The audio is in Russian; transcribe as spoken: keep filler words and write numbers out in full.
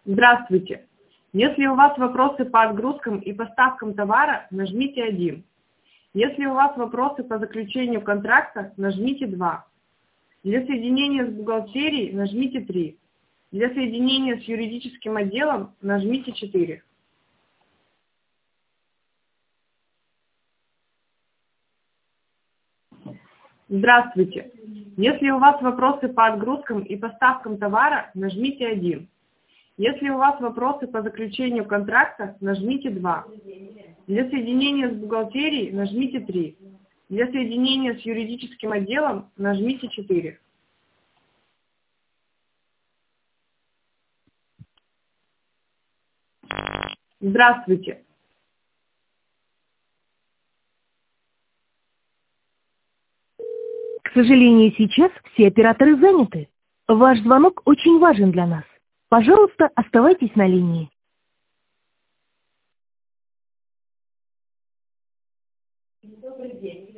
Здравствуйте! Если у вас вопросы по отгрузкам и поставкам товара, нажмите один. Если у вас вопросы по заключению контракта, нажмите два. Для соединения с бухгалтерией нажмите три. Для соединения с юридическим отделом нажмите четыре. Здравствуйте! Если у вас вопросы по отгрузкам и поставкам товара, нажмите один. Если у вас вопросы по заключению контракта, нажмите два. Для соединения с бухгалтерией нажмите три. Для соединения с юридическим отделом нажмите четыре. Здравствуйте! К сожалению, сейчас все операторы заняты. Ваш звонок очень важен для нас. Пожалуйста, оставайтесь на линии. Добрый день,